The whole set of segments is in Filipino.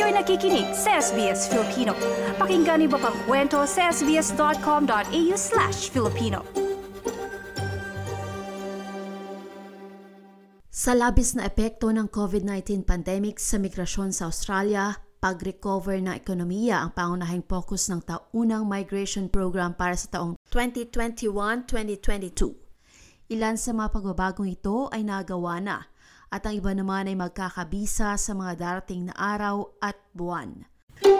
Kayo'y nakikinig sa SBS Filipino. Pakinggan niyo pa ang kwento sa sbs.com.au/Filipino. Sa labis na epekto ng COVID-19 pandemic sa migrasyon sa Australia, pag-recover ng ekonomiya ang pangunahing focus ng taunang migration program para sa taong 2021-2022. Ilan sa mga pagbabagong ito ay nagawa na at ang iba naman ay magkakabisa sa mga darating na araw at buwan.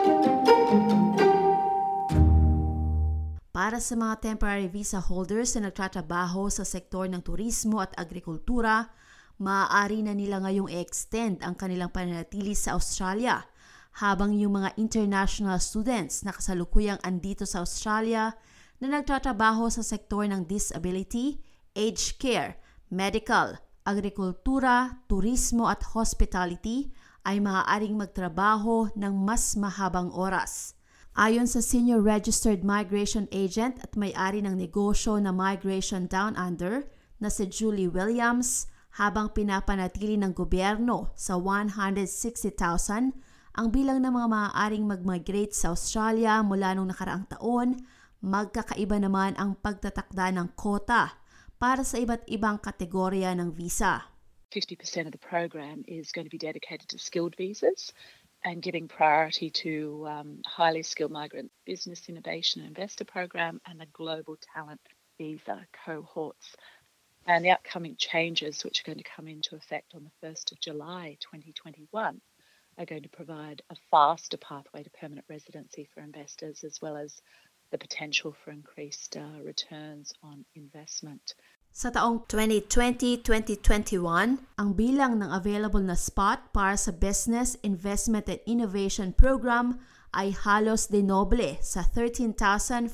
Para sa mga temporary visa holders na nagtatrabaho sa sektor ng turismo at agrikultura, maaari na nila ngayong i-extend ang kanilang pananatili sa Australia, habang yung mga international students na kasalukuyang andito sa Australia na nagtatrabaho sa sektor ng disability, aged care, medical, agrikultura, turismo at hospitality ay maaaring magtrabaho ng mas mahabang oras. Ayon sa Senior Registered Migration Agent at may-ari ng negosyo na Migration Down Under na si Julie Williams, habang pinapanatili ng gobyerno sa 160,000 ang bilang ng mga maaaring mag-migrate sa Australia mula noong nakaraang taon, magkakaiba naman ang pagtatakda ng kota para sa iba't ibang kategorya ng visa. 50% of the program is going to be dedicated to skilled visas and giving priority to highly skilled migrant business innovation and investor program and the global talent visa cohorts. And the upcoming changes, which are going to come into effect on the 1st of July 2021, are going to provide a faster pathway to permanent residency for investors, as well as the potential for increased returns on investment. Sa taong 2020-2021, ang bilang ng available na spot para sa Business Investment and Innovation Program ay halos dinoble sa 13,500,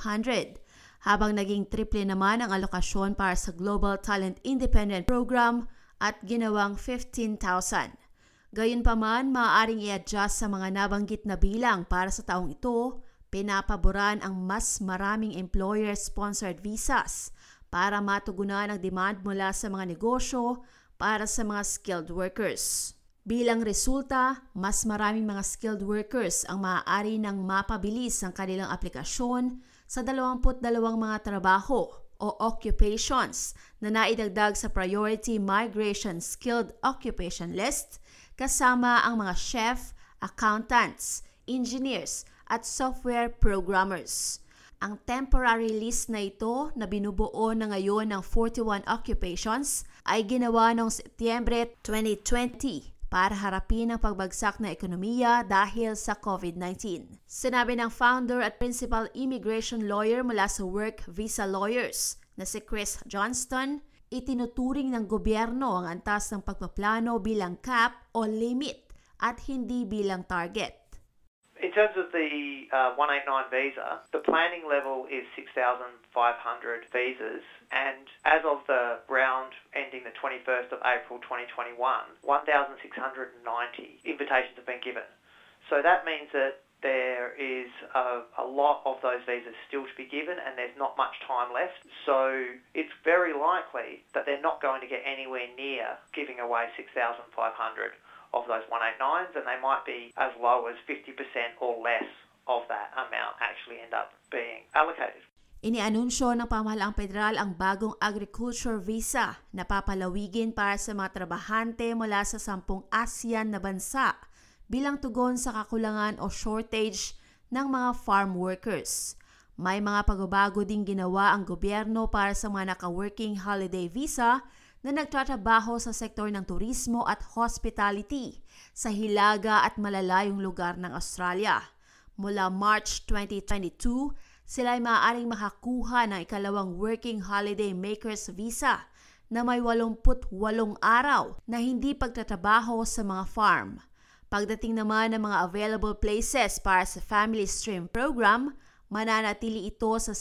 habang naging triple naman ang alokasyon para sa Global Talent Independent Program at ginawang 15,000. Gayunpaman, maaaring i-adjust sa mga nabanggit na bilang para sa taong ito. Pinapaboran ang mas maraming employer-sponsored visas para matugunan ang demand mula sa mga negosyo para sa mga skilled workers. Bilang resulta, mas maraming mga skilled workers ang maaari nang mapabilis ang kanilang aplikasyon sa 22 mga trabaho o occupations na naidagdag sa Priority Migration Skilled Occupation List, kasama ang mga chef, accountants, engineers at software programmers. Ang temporary list na ito na binubuo na ngayon ng 41 occupations ay ginawa noong Setyembre 2020 para harapin ang pagbagsak na ekonomiya dahil sa COVID-19. Sinabi ng founder at principal immigration lawyer mula sa Work Visa Lawyers na si Chris Johnston, itinuturing ng gobyerno ang antas ng pagpaplano bilang cap o limit at hindi bilang target. In terms of the 189 visa, the planning level is 6,500 visas, and as of the round ending the 21st of April 2021, 1,690 invitations have been given. So that means that there is a lot of those visas still to be given, and there's not much time left. So it's very likely that they're not going to get anywhere near giving away 6,500 of those 189s, and they might be as low as 50% or less of that amount actually end up being allocated. Inianunsyo ng pamahalaang federal ang bagong agriculture visa na papalawigin para sa mga trabahante mula sa 10 ASEAN na bansa bilang tugon sa kakulangan o shortage ng mga farm workers. May mga pagbabago ding ginawa ang gobyerno para sa mga naka-working holiday visa na nagtatrabaho sa sektor ng turismo at hospitality sa hilaga at malalayong lugar ng Australia. Mula March 2022, sila ay maaaring makakuha ng ikalawang Working Holiday Makers Visa na may 88 araw na hindi pagtatrabaho sa mga farm. Pagdating naman ng mga available places para sa Family Stream Program, mananatili ito sa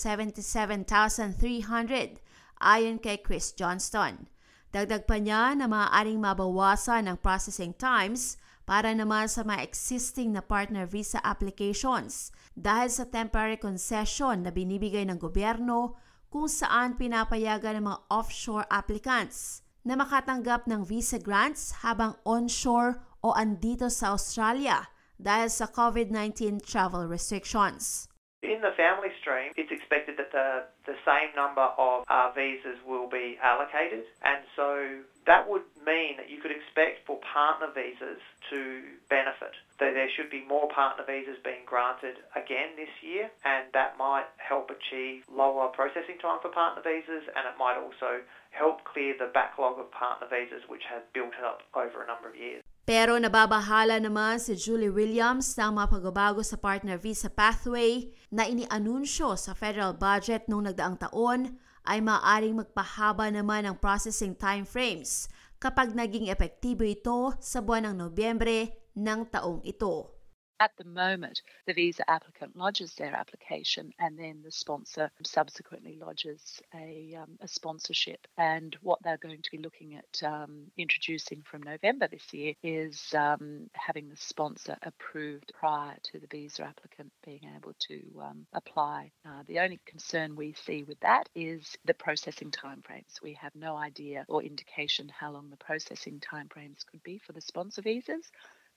77,300 ayon kay Chris Johnston. Dagdag pa niya na maaaring mabawasan ang processing times para naman sa mga existing na partner visa applications dahil sa temporary concession na binibigay ng gobyerno kung saan pinapayagan ng mga offshore applicants na makatanggap ng visa grants habang onshore o andito sa Australia dahil sa COVID-19 travel restrictions. In the family stream, it's expected that the same number of visas will be allocated, and so that would mean that you could expect for partner visas to benefit. There should be more partner visas being granted again this year, and that might help achieve lower processing time for partner visas, and it might also help clear the backlog of partner visas which has built up over a number of years. Pero nababahala naman si Julie Williams ng mga pagbabago sa partner visa pathway na inianunsyo sa federal budget noong nagdaang taon ay maaaring magpahaba naman ng processing timeframes kapag naging epektibo ito sa buwan ng Nobyembre ng taong ito. At the moment, the visa applicant lodges their application and then the sponsor subsequently lodges a sponsorship. And what they're going to be looking at introducing from November this year is having the sponsor approved prior to the visa applicant being able to apply. The only concern we see with that is the processing timeframes. We have no idea or indication how long the processing timeframes could be for the sponsors.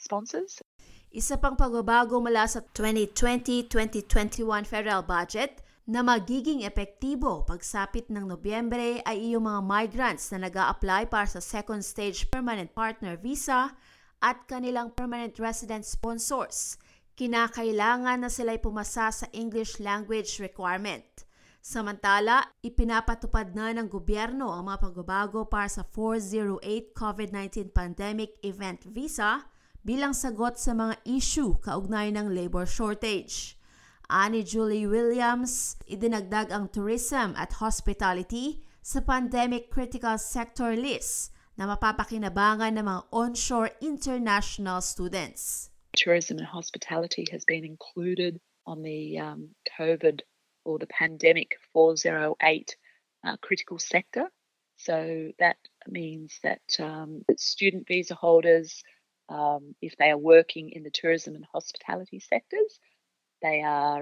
Isa pang pagbabago mula sa 2020-2021 federal budget na magiging epektibo pagsapit ng Nobyembre ay iyong mga migrants na nag-a-apply para sa second stage permanent partner visa at kanilang permanent resident sponsors. Kinakailangan na sila'y pumasa sa English language requirement. Samantala, ipinapatupad na ng gobyerno ang mga pagbabago para sa 408 COVID-19 pandemic event visa bilang sagot sa mga issue kaugnay ng labor shortage. Ani Julie Williams, idinagdag ang tourism at hospitality sa pandemic critical sector list na mapapakinabangan ng mga onshore international students. Tourism and hospitality has been included on the COVID or the pandemic 408 critical sector. So that means that student visa holders, if they are working in the tourism and hospitality sectors, they are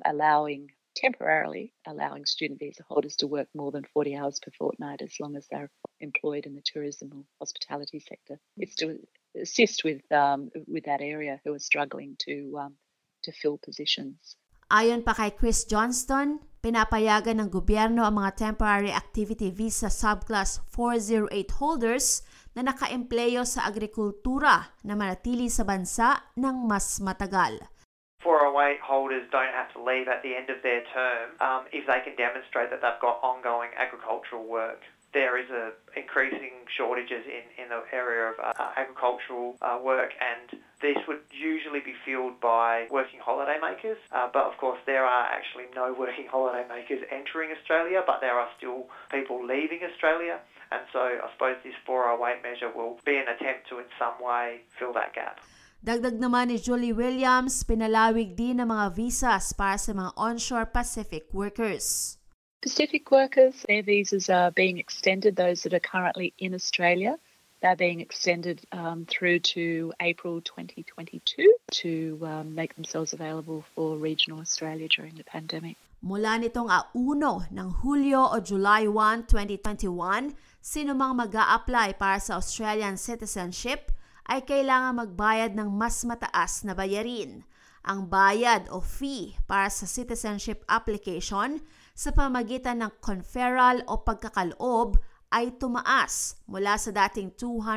temporarily allowing student visa holders to work more than 40 hours per fortnight as long as they're employed in the tourism or hospitality sector. It's to assist with that area who are struggling to fill positions. Ayon pa kay Chris Johnston, pinapayagan ng gobyerno ang mga temporary activity visa subclass 408 holders na naka-empleyo sa agrikultura na manatili sa bansa ng mas matagal. 408 holders don't have to leave at the end of their term if they can demonstrate that they've got ongoing agricultural work. There is increasing shortages in the area of agricultural work, and this would usually be filled by working holiday makers. But of course, there are actually no working holiday makers entering Australia, but there are still people leaving Australia. And so I suppose this 408 measure will be an attempt to in some way fill that gap. Dagdag naman ni Julie Williams, pinalawig din ng mga visas para sa mga onshore Pacific workers. Pacific workers, their visas are being extended, those that are currently in Australia. They're being extended through to April 2022 to make themselves available for regional Australia during the pandemic. Mula nitong 1 ng Hulyo o July 1, 2021, sinumang mag-a-apply para sa Australian citizenship ay kailangan magbayad ng mas mataas na bayarin. Ang bayad o fee para sa citizenship application sa pamagitan ng conferral o pagkakaloob ay tumaas mula sa dating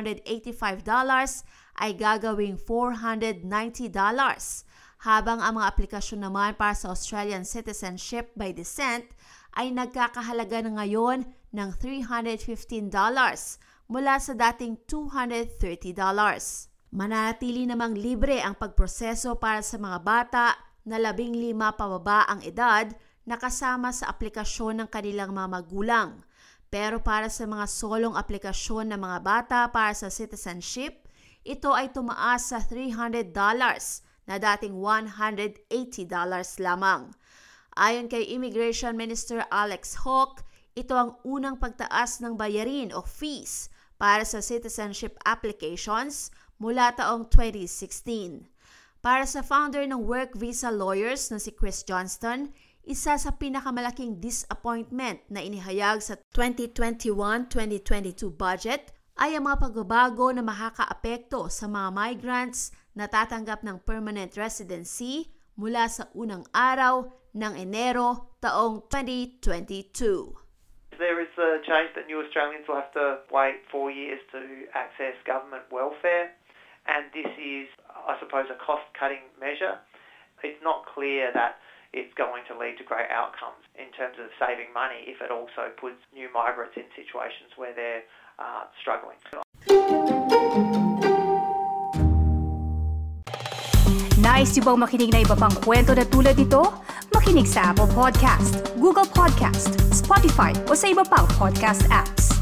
$285 ay gagawing $490, habang ang mga aplikasyon naman para sa Australian citizenship by descent ay nagkakahalaga na ngayon ng $315 mula sa dating $230. Mananatili namang libre ang pagproseso para sa mga bata na 15 pababa ang edad na kasama sa aplikasyon ng kanilang mga magulang. Pero para sa mga solong aplikasyon ng mga bata para sa citizenship, ito ay tumaas sa $300 na dating $180 lamang. Ayon kay Immigration Minister Alex Hawke, ito ang unang pagtaas ng bayarin o fees para sa citizenship applications mula taong 2016. Para sa founder ng Work Visa Lawyers na si Chris Johnston, isa sa pinakamalaking disappointment na inihayag sa 2021-2022 budget ay ang mga pagbabago na makakaapekto sa mga migrants natatanggap ng permanent residency mula sa unang araw ng Enero taong 2022. There is a change that new Australians will have to wait 4 years to access government welfare, and this is, I suppose, a cost-cutting measure. It's not clear that it's going to lead to great outcomes in terms of saving money if it also puts new migrants in situations where they're struggling. Nice yung bang makinig na iba pang kwento na tulad ito? Makinig sa Apple Podcast, Google Podcast, Spotify o sa iba pang podcast apps.